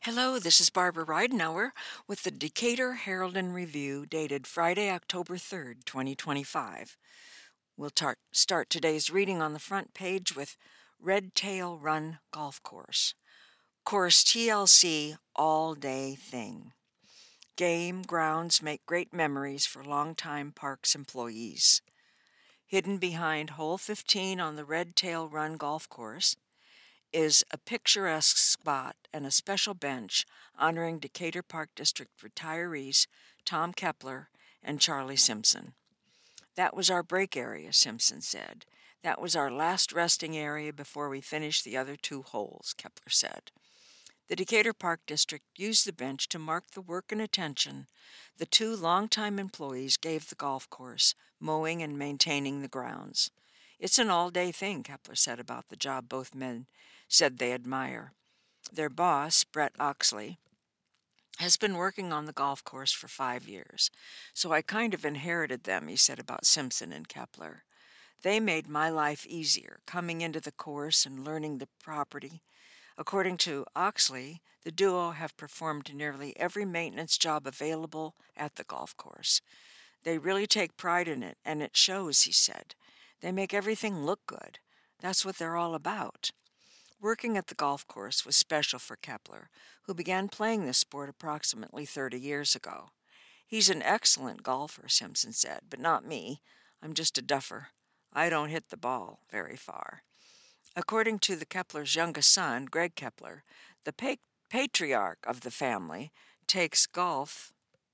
Hello, this is Barbara Ridenauer with the Decatur Herald and Review dated Friday, October 3rd, 2025. We'll start today's reading on the front page with Red Tail Run Golf Course. Course TLC All Day Thing. Game grounds make great memories for longtime parks employees. Hidden behind hole 15 on the Red Tail Run Golf Course is a picturesque spot and a special bench honoring Decatur Park District retirees Tom Kepler and Charlie Simpson. "That was our break area," Simpson said. "That was our last resting area before we finished the other two holes," Kepler said. The Decatur Park District used the bench to mark the work and attention the two longtime employees gave the golf course, mowing and maintaining the grounds. "It's an all-day thing," Kepler said about the job both men said they admire. Their boss, Brett Oxley, has been working on the golf course for 5 years, so I kind of inherited them, he said about Simpson and Kepler. "They made my life easier, coming into the course and learning the property." According to Oxley, the duo have performed nearly every maintenance job available at the golf course. "They really take pride in it, and it shows," he said. "They make everything look good. That's what they're all about." Working at the golf course was special for Kepler, who began playing the sport approximately 30 years ago. "He's an excellent golfer," Simpson said, "but not me. I'm just a duffer. I don't hit the ball very far." According to the Kepler's youngest son, Greg Kepler, the patriarch of the family, takes golf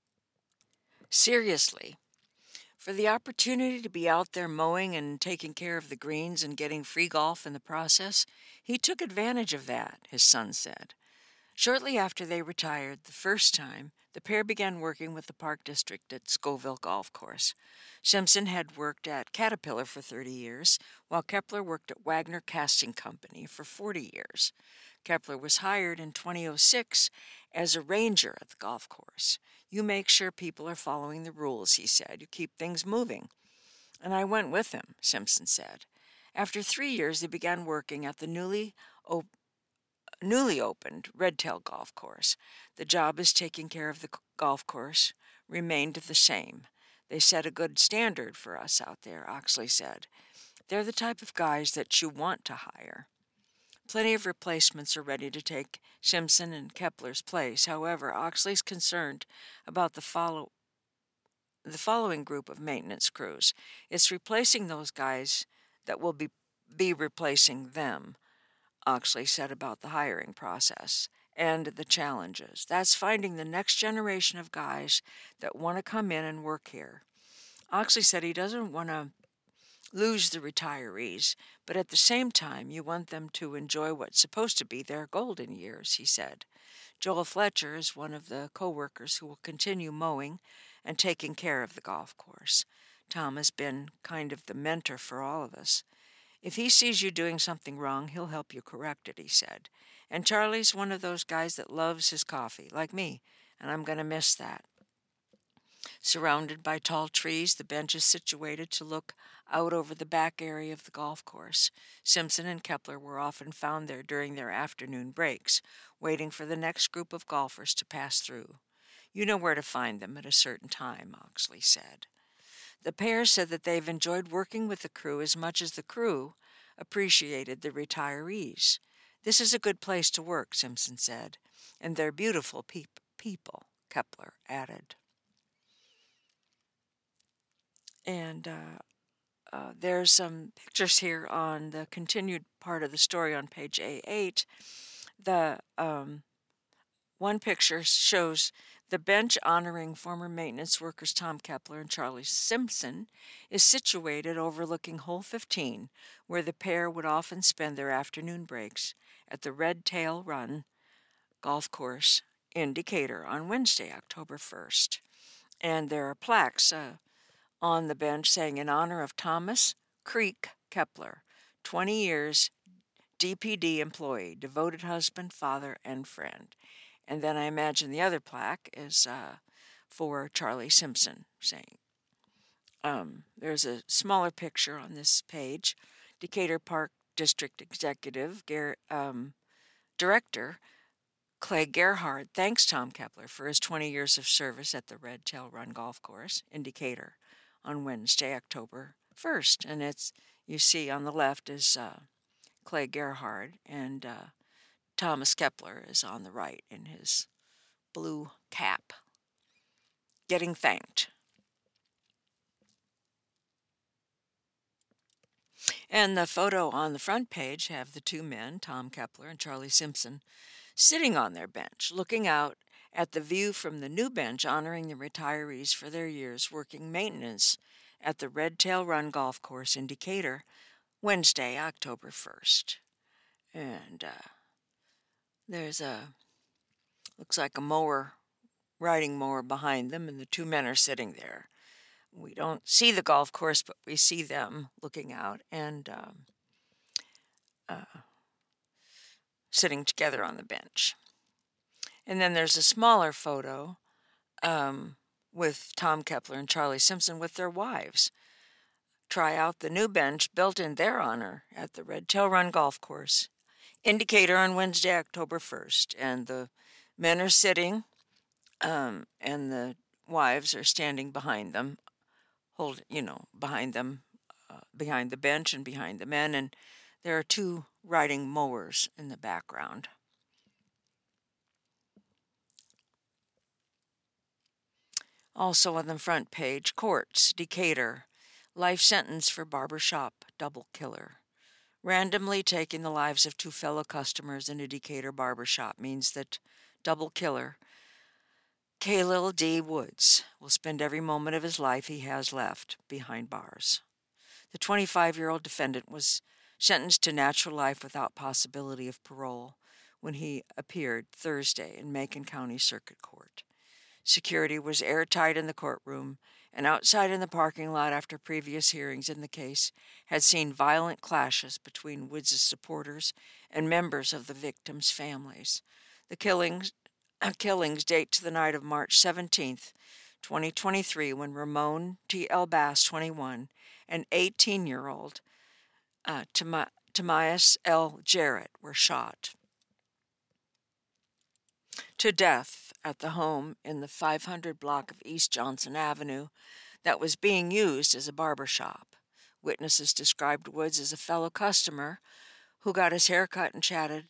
seriously. For the opportunity to be out there mowing and taking care of the greens and getting free golf in the process, he took advantage of that, his son said. Shortly after they retired the first time, the pair began working with the Park District at Scoville Golf Course. Simpson had worked at Caterpillar for 30 years, while Kepler worked at Wagner Casting Company for 40 years. Kepler was hired in 2006 as a ranger at the golf course. "You make sure people are following the rules," he said. "You keep things moving." "And I went with him," Simpson said. After 3 years, they began working at the newly opened Redtail Golf Course. "The job is taking care of the golf course remained the same. They set a good standard for us out there," Oxley said. "They're the type of guys that you want to hire." Plenty of replacements are ready to take Simpson and Kepler's place. However, Oxley's concerned about the following group of maintenance crews. "It's replacing those guys that will be replacing them," Oxley said about the hiring process and the challenges. "That's finding the next generation of guys that want to come in and work here." Oxley said he doesn't want to lose the retirees, but at the same time, you want them to enjoy what's supposed to be their golden years, he said. Joel Fletcher is one of the co-workers who will continue mowing and taking care of the golf course. "Tom has been kind of the mentor for all of us. If he sees you doing something wrong, he'll help you correct it," he said. "And Charlie's one of those guys that loves his coffee, like me, and I'm going to miss that." Surrounded by tall trees, the bench is situated to look out over the back area of the golf course. Simpson and Kepler were often found there during their afternoon breaks, waiting for the next group of golfers to pass through. "You know where to find them at a certain time," Oxley said. The pair said that they've enjoyed working with the crew as much as the crew appreciated the retirees. "This is a good place to work," Simpson said, "and they're beautiful people," Kepler added. And there's some pictures here on the continued part of the story on page A8. The one picture shows the bench honoring former maintenance workers Tom Kepler and Charlie Simpson is situated overlooking hole 15, where the pair would often spend their afternoon breaks at the Red Tail Run golf course in Decatur on Wednesday, October 1st. And there are plaques on the bench saying, "In honor of Thomas Creek Kepler, 20 years DPD employee, devoted husband, father, and friend." And then I imagine the other plaque is for Charlie Simpson, saying, there's a smaller picture on this page. Decatur Park District Executive Director Clay Gerhard thanks Tom Kepler for his 20 years of service at the Red Tail Run Golf Course in Decatur on Wednesday, October 1st. And you see on the left is Clay Gerhard, and Thomas Kepler is on the right in his blue cap, getting thanked. And the photo on the front page have the two men, Tom Kepler and Charlie Simpson, sitting on their bench, looking out at the view from the new bench, honoring the retirees for their years working maintenance at the Red Tail Run Golf Course in Decatur, Wednesday, October 1st. And there's looks like a riding mower behind them, and the two men are sitting there. We don't see the golf course, but we see them looking out and sitting together on the bench. And then there's a smaller photo with Tom Kepler and Charlie Simpson with their wives. Try out the new bench built in their honor at the Red Tail Run Golf Course in Decatur on Wednesday, October 1st. And the men are sitting, and the wives are standing behind them, behind the bench and behind the men. And there are two riding mowers in the background. Also on the front page, courts, Decatur, life sentence for barbershop double killer. Randomly taking the lives of two fellow customers in a Decatur barbershop means that double killer, Khalil D. Woods, will spend every moment of his life he has left behind bars. The 25-year-old defendant was sentenced to natural life without possibility of parole when he appeared Thursday in Macon County Circuit Court. Security was airtight in the courtroom, and outside in the parking lot after previous hearings in the case had seen violent clashes between Woods' supporters and members of the victims' families. The killings date to the night of March 17, 2023, when Ramon T. Elbass, 21, and 18-year-old Tamias L. Jarrett were shot to death at the home in the 500 block of East Johnson Avenue that was being used as a barber shop. Witnesses described Woods as a fellow customer who got his hair cut and chatted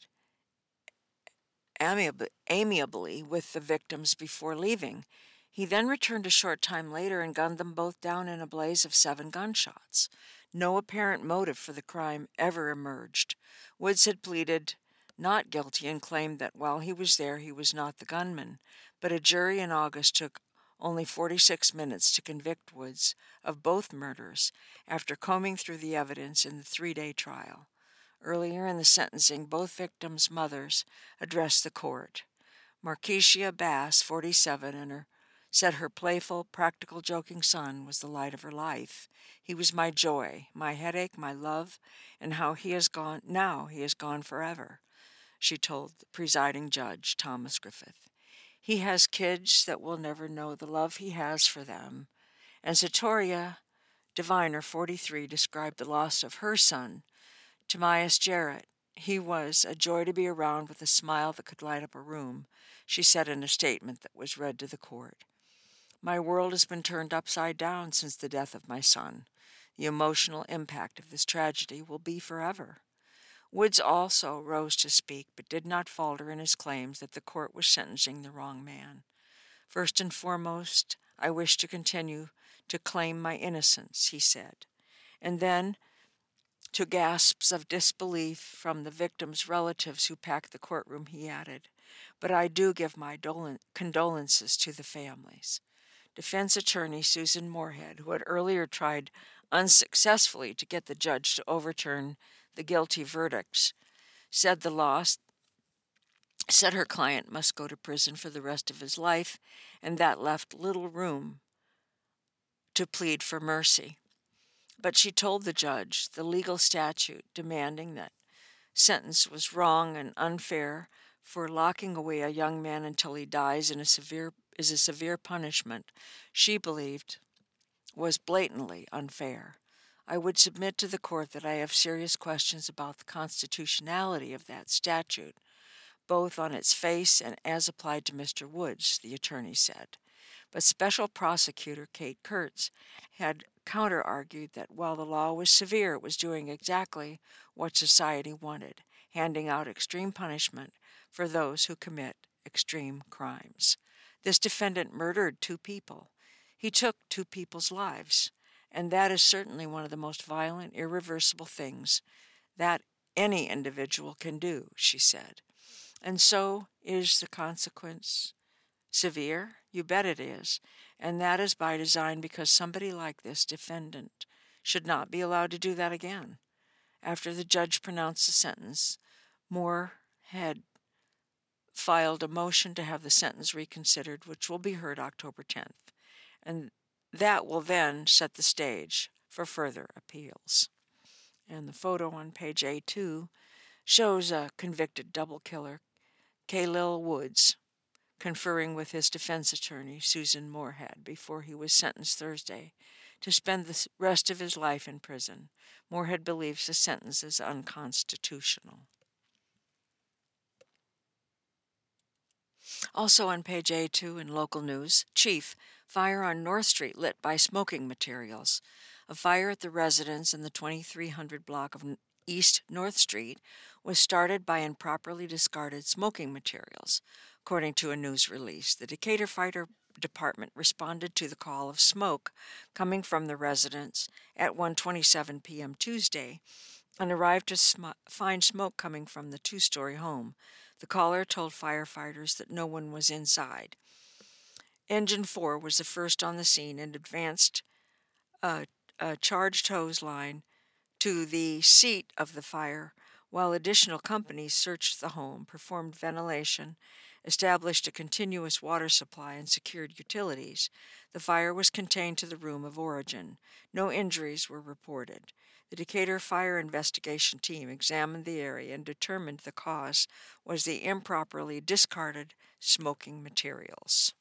amiably with the victims before leaving. He then returned a short time later and gunned them both down in a blaze of 7 gunshots. No apparent motive for the crime ever emerged. Woods had pleaded not guilty and claimed that while he was there, he was not the gunman, but a jury in August took only 46 minutes to convict Woods of both murders after combing through the evidence in the 3-day trial. Earlier in the sentencing, both victims' mothers addressed the court. Markeisha Bass, 47, said her playful, practical, joking son was the light of her life. He was my joy, my headache, my love, and how he has gone forever, she told the presiding judge, Thomas Griffith. He has kids that will never know the love he has for them. And Satoria Diviner, 43, described the loss of her son, Tamias Jarrett. He was a joy to be around with a smile that could light up a room, she said in a statement that was read to the court. My world has been turned upside down since the death of my son. The emotional impact of this tragedy will be forever. Woods also rose to speak, but did not falter in his claims that the court was sentencing the wrong man. First and foremost, I wish to continue to claim my innocence, he said. And then, to gasps of disbelief from the victims' relatives who packed the courtroom, he added, but I do give my condolences to the families. Defense attorney Susan Moorhead, who had earlier tried unsuccessfully to get the judge to overturn the guilty verdicts, said her client must go to prison for the rest of his life, and that left little room to plead for mercy. But she told the judge the legal statute demanding that sentence was wrong and unfair, for locking away a young man until he dies is a severe punishment she believed was blatantly unfair. I would submit to the court that I have serious questions about the constitutionality of that statute, both on its face and as applied to Mr. Woods, the attorney said. But Special Prosecutor Kate Kurtz had counter-argued that while the law was severe, it was doing exactly what society wanted, handing out extreme punishment for those who commit extreme crimes. This defendant murdered 2 people. He took 2 people's lives, and that is certainly one of the most violent, irreversible things that any individual can do, she said. And so is the consequence severe? You bet it is. And that is by design, because somebody like this defendant should not be allowed to do that again. After the judge pronounced the sentence, Moore had filed a motion to have the sentence reconsidered, which will be heard October 10th. And that will then set the stage for further appeals. And the photo on page A2 shows a convicted double killer, Khalil Woods, conferring with his defense attorney, Susan Moorhead, before he was sentenced Thursday to spend the rest of his life in prison. Moorhead believes the sentence is unconstitutional. Also on page A2 in local news, Chief, fire on North Street lit by smoking materials. A fire at the residence in the 2300 block of East North Street was started by improperly discarded smoking materials. According to a news release, the Decatur Fire Department responded to the call of smoke coming from the residence at 1:27 p.m. Tuesday and arrived to find smoke coming from the 2-story home. The caller told firefighters that no one was inside. Engine 4 was the first on the scene and advanced a charged hose line to the seat of the fire, while additional companies searched the home, performed ventilation, established a continuous water supply, and secured utilities. The fire was contained to the room of origin. No injuries were reported. The Decatur Fire Investigation Team examined the area and determined the cause was the improperly discarded smoking materials.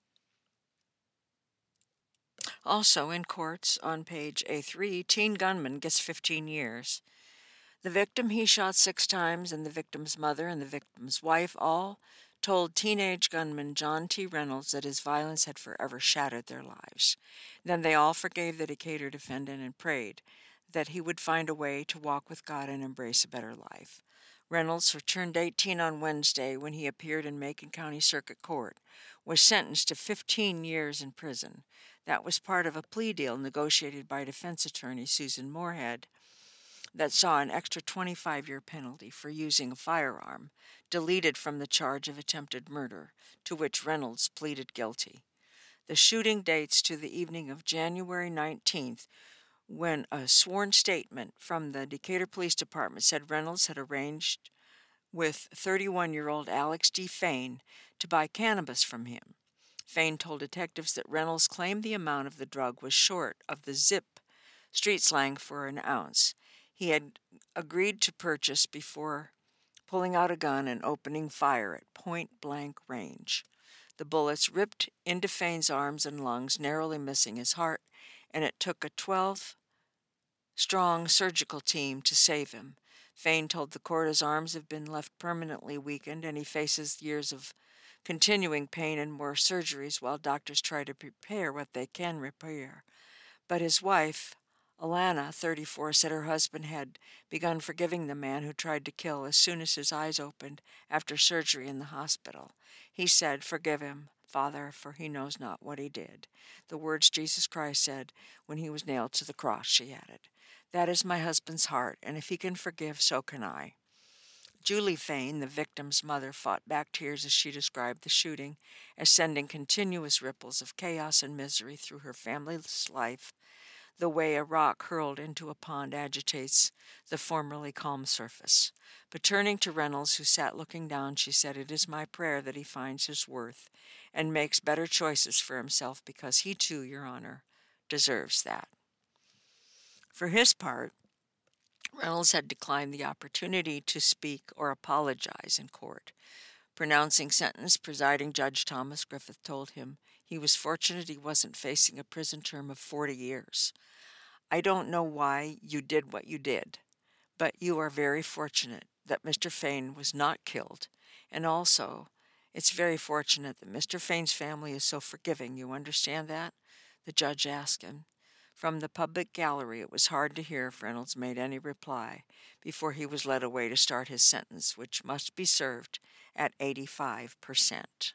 Also in courts, on page A3, teen gunman gets 15 years. The victim he shot 6 times and the victim's mother and the victim's wife all told teenage gunman John T. Reynolds that his violence had forever shattered their lives. Then they all forgave the Decatur defendant and prayed that he would find a way to walk with God and embrace a better life. Reynolds, who turned 18 on Wednesday when he appeared in Macon County Circuit Court, was sentenced to 15 years in prison. That was part of a plea deal negotiated by defense attorney Susan Moorhead that saw an extra 25-year penalty for using a firearm, deleted from the charge of attempted murder, to which Reynolds pleaded guilty. The shooting dates to the evening of January 19th, when a sworn statement from the Decatur Police Department said Reynolds had arranged with 31-year-old Alex D. Fain to buy cannabis from him. Fain told detectives that Reynolds claimed the amount of the drug was short of the zip, street slang for an ounce, he had agreed to purchase before pulling out a gun and opening fire at point-blank range. The bullets ripped into Fain's arms and lungs, narrowly missing his heart, and it took a 12-strong surgical team to save him. Fain told the court his arms have been left permanently weakened and he faces years of continuing pain and more surgeries while doctors try to repair what they can repair. But his wife, Alana, 34, said her husband had begun forgiving the man who tried to kill as soon as his eyes opened after surgery in the hospital. He said, "Forgive him, Father, for he knows not what he did." The words Jesus Christ said when he was nailed to the cross, she added. That is my husband's heart, and if he can forgive, so can I. Julie Fain, the victim's mother, fought back tears as she described the shooting as sending continuous ripples of chaos and misery through her family's life, the way a rock hurled into a pond agitates the formerly calm surface. But turning to Reynolds, who sat looking down, she said, "It is my prayer that he finds his worth and makes better choices for himself, because he too, Your Honor, deserves that." For his part, Reynolds had declined the opportunity to speak or apologize in court. Pronouncing sentence, presiding Judge Thomas Griffith told him he was fortunate he wasn't facing a prison term of 40 years. "I don't know why you did what you did, but you are very fortunate that Mr. Fain was not killed, And also, it's very fortunate that Mr. Fain's family is so forgiving. You understand that? The judge asked him. From the public gallery, it was hard to hear if Reynolds made any reply before he was led away to start his sentence, which must be served at 85%.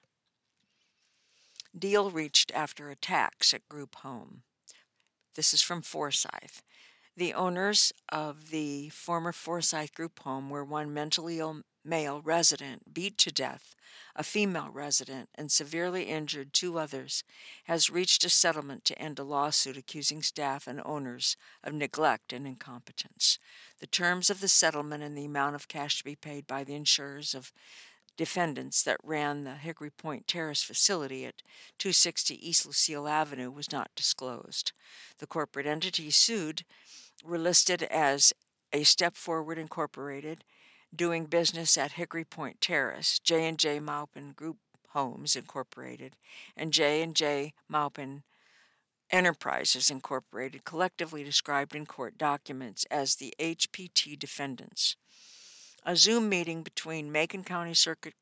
Deal reached after attacks at group home. This is from Forsyth. The owners of the former Forsyth group home, where one mentally ill male resident beat to death a female resident and severely injured two others, has reached a settlement to end a lawsuit accusing staff and owners of neglect and incompetence. The terms of the settlement and the amount of cash to be paid by the insurers of defendants that ran the Hickory Point Terrace facility at 260 East Lucille Avenue was not disclosed. The corporate entities sued were listed as a Step Forward Incorporated, doing business at Hickory Point Terrace, J&J Maupin Group Homes Incorporated, and J&J Maupin Enterprises Incorporated, collectively described in court documents as the HPT defendants. A Zoom meeting between Macon County Circuit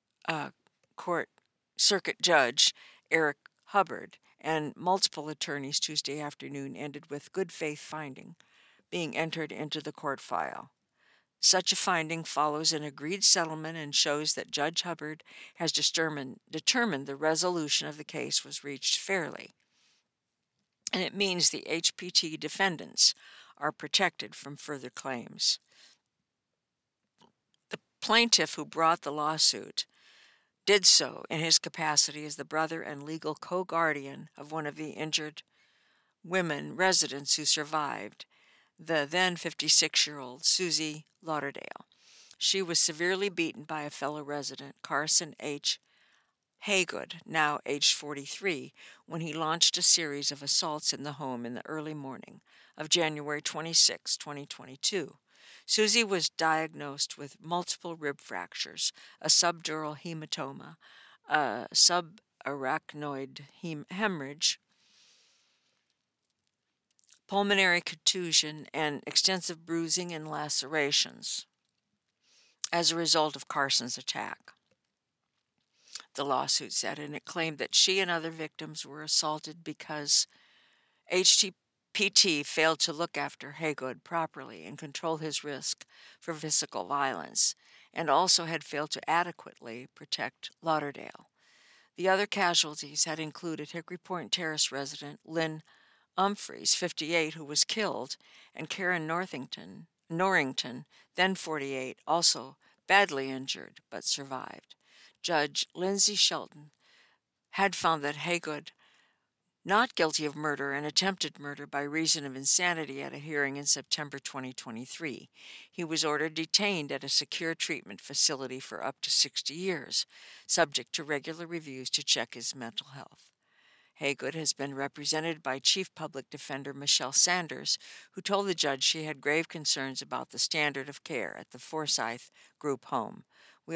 Judge Eric Hubbard and multiple attorneys Tuesday afternoon ended with good faith finding being entered into the court file. Such a finding follows an agreed settlement and shows that Judge Hubbard has determined the resolution of the case was reached fairly. And it means the HPT defendants are protected from further claims. The plaintiff who brought the lawsuit did so in his capacity as the brother and legal co-guardian of one of the injured women residents who survived, the then 56-year-old Susie Lauderdale. She was severely beaten by a fellow resident, Carson H. Haygood, now aged 43, when he launched a series of assaults in the home in the early morning of January 26, 2022. Susie was diagnosed with multiple rib fractures, a subdural hematoma, a subarachnoid hemorrhage, pulmonary contusion, and extensive bruising and lacerations as a result of Carson's attack, the lawsuit said, and it claimed that she and other victims were assaulted because HPT failed to look after Haygood properly and control his risk for physical violence, and also had failed to adequately protect Lauderdale. The other casualties had included Hickory Point Terrace resident Lynn Humphreys, 58, who was killed, and Karen Norrington, then 48, also badly injured but survived. Judge Lindsay Shelton had found that Haygood not guilty of murder and attempted murder by reason of insanity at a hearing in September 2023. He was ordered detained at a secure treatment facility for up to 60 years, subject to regular reviews to check his mental health. Haygood has been represented by Chief Public Defender Michelle Sanders, who told the judge she had grave concerns about the standard of care at the Forsyth group home. We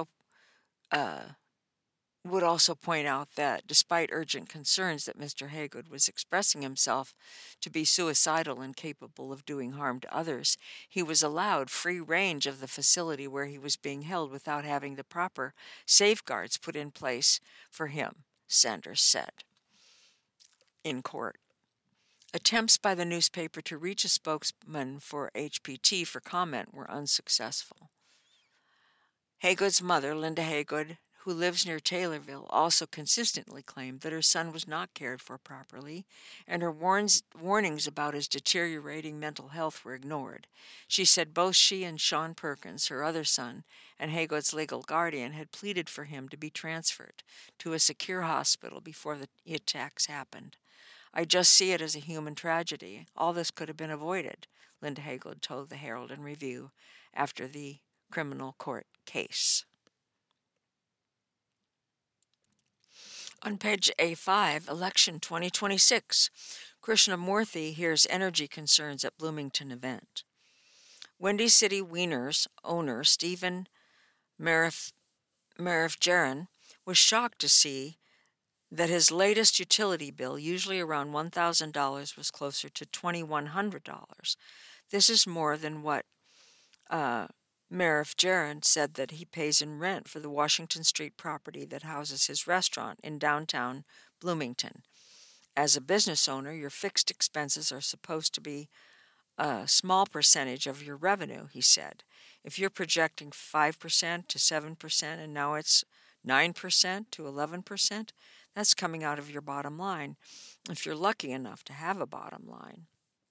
would also point out that despite urgent concerns that Mr. Haygood was expressing himself to be suicidal and capable of doing harm to others, he was allowed free range of the facility where he was being held without having the proper safeguards put in place for him, Sanders said in court. Attempts by the newspaper to reach a spokesman for HPT for comment were unsuccessful. Haygood's mother, Linda Haygood, who lives near Taylorville, also consistently claimed that her son was not cared for properly, and her warnings about his deteriorating mental health were ignored. She said both she and Sean Perkins, her other son, and Haygood's legal guardian, had pleaded for him to be transferred to a secure hospital before the attacks happened. I just see it as a human tragedy. All this could have been avoided, Linda Haygood told the Herald and Review after the criminal court case. On page A5, Election 2026, Krishnamurthy hears energy concerns at Bloomington event. Windy City Wieners owner Stephen Marifjaran was shocked to see that his latest utility bill, usually around $1,000, was closer to $2,100. This is more than what Marif Jaron said that he pays in rent for the Washington Street property that houses his restaurant in downtown Bloomington. As a business owner, your fixed expenses are supposed to be a small percentage of your revenue, he said. If you're projecting 5% to 7% and now it's 9% to 11%, that's coming out of your bottom line, if you're lucky enough to have a bottom line.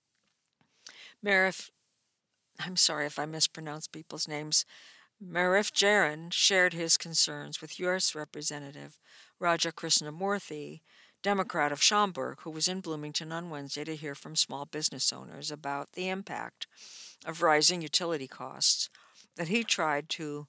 Marif, I'm sorry if I mispronounce people's names, Marif Jaron shared his concerns with U.S. Representative Raja Krishnamoorthi, Democrat of Schaumburg, who was in Bloomington on Wednesday to hear from small business owners about the impact of rising utility costs that he tied to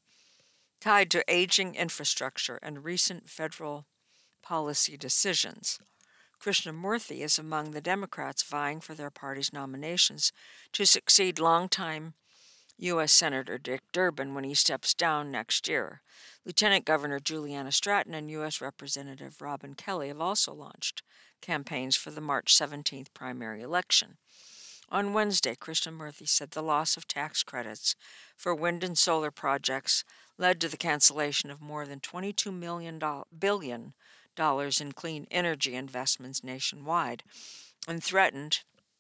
aging infrastructure and recent federal policy decisions. Krishnamoorthi is among the Democrats vying for their party's nominations to succeed longtime U.S. Senator Dick Durbin when he steps down next year. Lieutenant Governor Juliana Stratton and U.S. Representative Robin Kelly have also launched campaigns for the March 17th primary election. On Wednesday, Krishnamoorthi said the loss of tax credits for wind and solar projects led to the cancellation of more than $22 billion in clean energy investments nationwide and threatened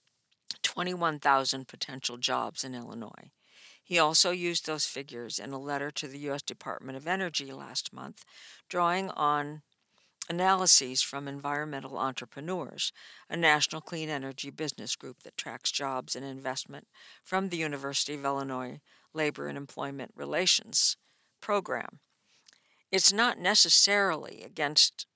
21,000 potential jobs in Illinois. He also used those figures in a letter to the U.S. Department of Energy last month, drawing on analyses from Environmental Entrepreneurs, a national clean energy business group that tracks jobs and investment from the University of Illinois Labor and Employment Relations program. I'm not necessarily against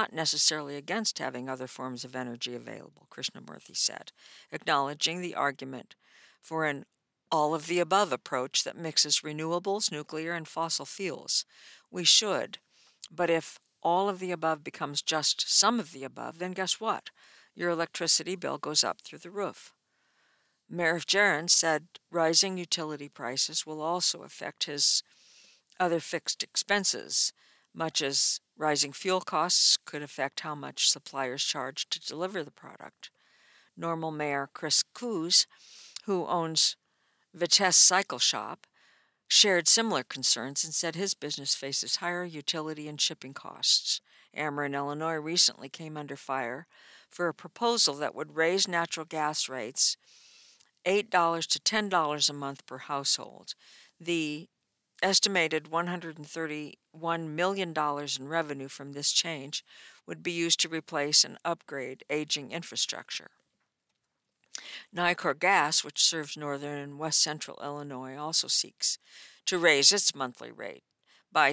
having other forms of energy available, Krishnamoorthi said, acknowledging the argument for an all-of-the-above approach that mixes renewables, nuclear, and fossil fuels. We should, but if all of the above becomes just some of the above, then guess what? Your electricity bill goes up through the roof. Marif Jaron said rising utility prices will also affect his other fixed expenses, much as rising fuel costs could affect how much suppliers charge to deliver the product. Normal Mayor Chris Coos, who owns Vitesse Cycle Shop, shared similar concerns and said his business faces higher utility and shipping costs. Ameren, Illinois recently came under fire for a proposal that would raise natural gas rates $8 to $10 a month per household. The estimated $131 million in revenue from this change would be used to replace and upgrade aging infrastructure. Nicor Gas, which serves northern and west central Illinois, also seeks to raise its monthly rate by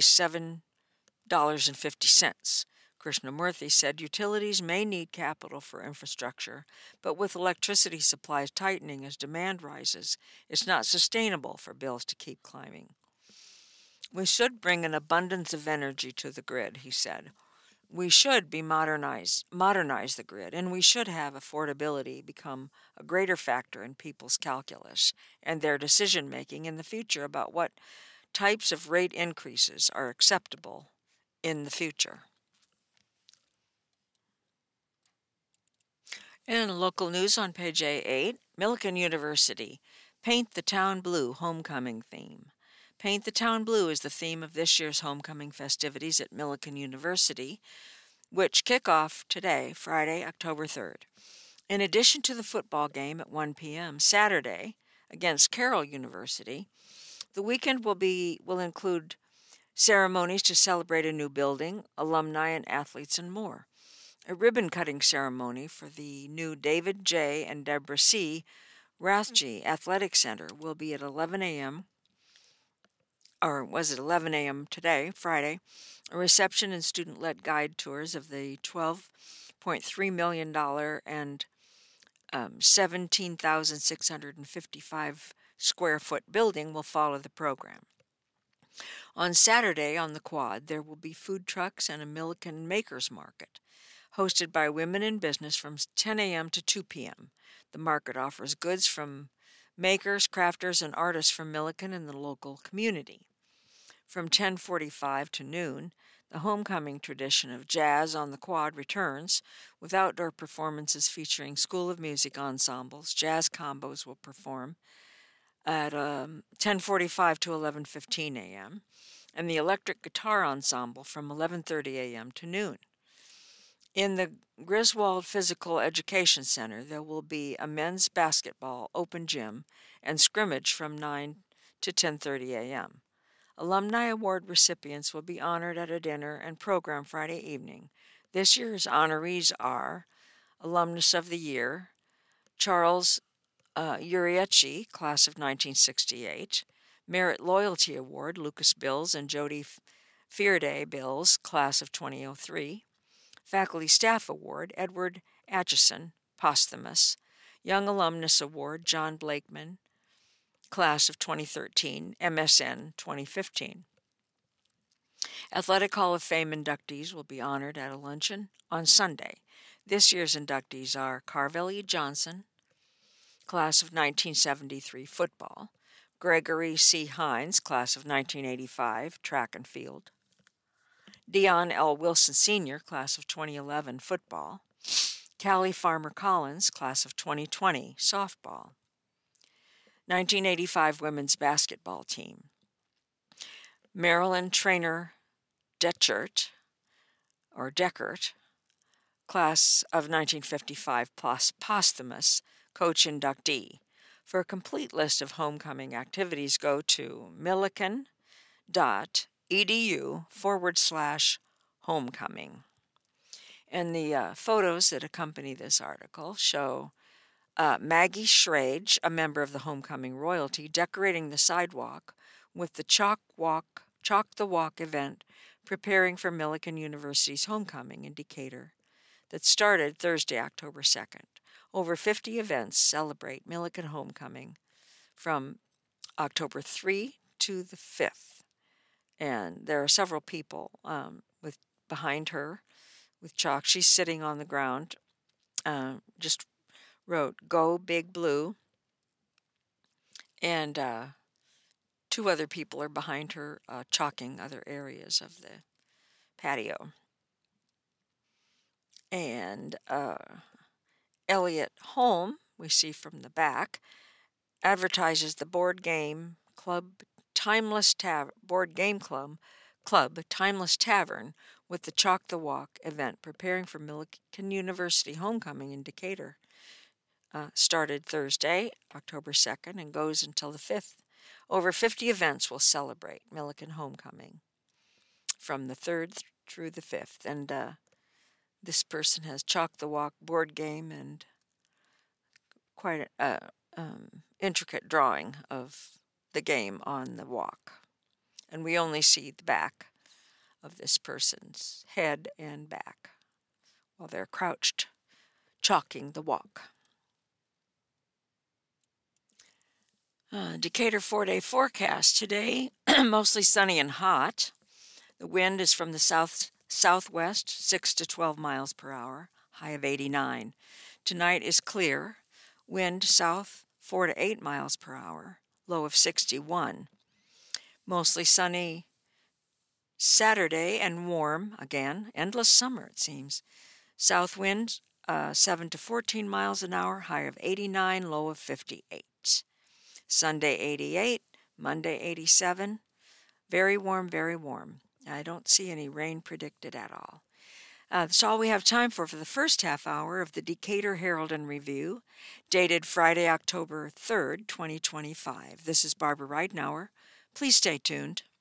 $7.50. Krishnamoorthi said utilities may need capital for infrastructure, but with electricity supplies tightening as demand rises, it's not sustainable for bills to keep climbing. We should bring an abundance of energy to the grid, he said. We should modernize the grid, and we should have affordability become a greater factor in people's calculus and their decision-making in the future about what types of rate increases are acceptable in the future. In local news on page A8, Millikan University, Paint the Town Blue Homecoming Theme. Paint the Town Blue is the theme of this year's homecoming festivities at Millikan University, which kick off today, Friday, October 3rd. In addition to the football game at 1 p.m. Saturday against Carroll University, the weekend will include ceremonies to celebrate a new building, alumni and athletes, and more. A ribbon-cutting ceremony for the new David J. and Deborah C. Rathje Athletic Center will be at 11 a.m., or was it 11 a.m. today, Friday. A reception and student-led guide tours of the $12.3 million and 17,655 square foot building will follow the program. On Saturday on the Quad, there will be food trucks and a Millikan Makers Market, hosted by women in business from 10 a.m. to 2 p.m. The market offers goods from makers, crafters, and artists from Millikan and the local community. From 10:45 to noon, the homecoming tradition of jazz on the Quad returns, with outdoor performances featuring School of Music ensembles. Jazz combos will perform at 10:45 to 11:15 a.m., and the Electric Guitar Ensemble from 11:30 a.m. to noon. In the Griswold Physical Education Center, there will be a men's basketball open gym and scrimmage from 9 to 10:30 a.m. Alumni Award recipients will be honored at a dinner and program Friday evening. This year's honorees are Alumnus of the Year, Charles Urieci, class of 1968, Merit Loyalty Award, Lucas Bills and Jody Fearday Bills, class of 2003, Faculty Staff Award, Edward Atchison, posthumous, Young Alumnus Award, John Blakeman, class of 2013, MSN 2015. Athletic Hall of Fame inductees will be honored at a luncheon on Sunday. This year's inductees are Carvel E. Johnson, class of 1973, football, Gregory C. Hines, class of 1985, track and field, Dion L. Wilson Sr., class of 2011, football, Callie Farmer Collins, class of 2020, softball, 1985 women's basketball team, Marilyn Trainer Deckert, class of 1955, posthumous, coach inductee. For a complete list of homecoming activities, go to millikan.edu/homecoming. And the photos that accompany this article show Maggie Schrage, a member of the homecoming royalty, decorating the sidewalk with the Chalk the Walk event, preparing for Millikan University's homecoming in Decatur that started Thursday, October 2nd. Over 50 events celebrate Millikan homecoming from October 3 to the 5th. And there are several people behind her with chalk. She's sitting on the ground, just wrote, "Go Big Blue," and two other people are behind her chalking other areas of the patio. And Elliot Holm, we see from the back, advertises the board game club Timeless Tavern with the Chalk the Walk event, preparing for Millikan University homecoming in Decatur. Started Thursday, October 2nd, and goes until the 5th. Over 50 events will celebrate Millikan homecoming from the 3rd through the 5th. And this person has Chalk the Walk board game and quite an intricate drawing of the game on the walk. And we only see the back of this person's head and back while they're crouched, chalking the walk. Decatur 4-day forecast. Today, mostly sunny and hot. The wind is from the southwest, 6 to 12 miles per hour, high of 89. Tonight is clear. Wind south, 4 to 8 miles per hour, low of 61. Mostly sunny Saturday and warm again. Endless summer, it seems. South wind, 7 to 14 miles an hour, high of 89, low of 58. Sunday 88, Monday 87. Very warm, very warm. I don't see any rain predicted at all. That's all we have time for the first half hour of the Decatur Herald and Review, dated Friday, October 3rd, 2025. This is Barbara Ridenour. Please stay tuned.